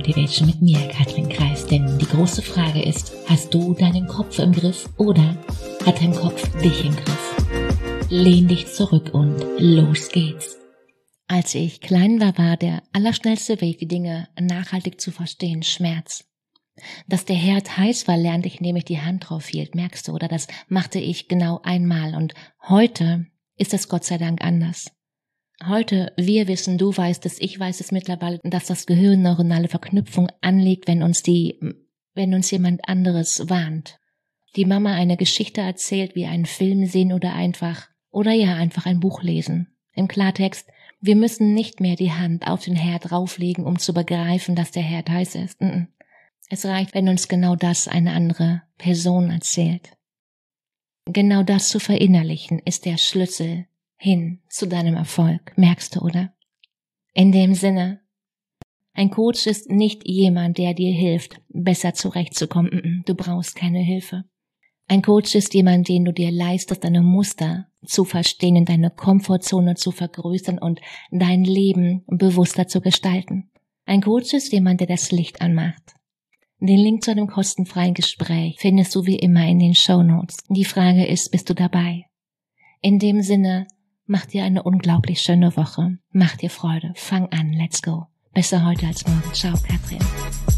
Motivation mit mir, Katrin Kreis. Denn die große Frage ist, hast du deinen Kopf im Griff oder hat dein Kopf dich im Griff? Lehn dich zurück und los geht's. Als ich klein war der allerschnellste Weg, die Dinge nachhaltig zu verstehen, Schmerz. Dass der Herd heiß war, lernte ich, indem ich die Hand drauf hielt, merkst du, oder? Das machte ich genau einmal. Und heute ist es Gott sei Dank anders. Heute, wir wissen, du weißt es, ich weiß es mittlerweile, dass das Gehirn neuronale Verknüpfung anlegt, wenn uns jemand anderes warnt. Die Mama eine Geschichte erzählt, wie einen Film sehen oder einfach ein Buch lesen. Im Klartext, wir müssen nicht mehr die Hand auf den Herd rauflegen, um zu begreifen, dass der Herd heiß ist. Es reicht, wenn uns genau das eine andere Person erzählt. Genau das zu verinnerlichen ist der Schlüssel hin zu deinem Erfolg, merkst du, oder? In dem Sinne, ein Coach ist nicht jemand, der dir hilft, besser zurechtzukommen. Du brauchst keine Hilfe. Ein Coach ist jemand, den du dir leistest, deine Muster zu verstehen, deine Komfortzone zu vergrößern und dein Leben bewusster zu gestalten. Ein Coach ist jemand, der das Licht anmacht. Den Link zu einem kostenfreien Gespräch findest du wie immer in den Shownotes. Die Frage ist, bist du dabei? In dem Sinne, mach dir eine unglaublich schöne Woche. Mach dir Freude. Fang an. Let's go. Besser heute als morgen. Ciao, Katrin.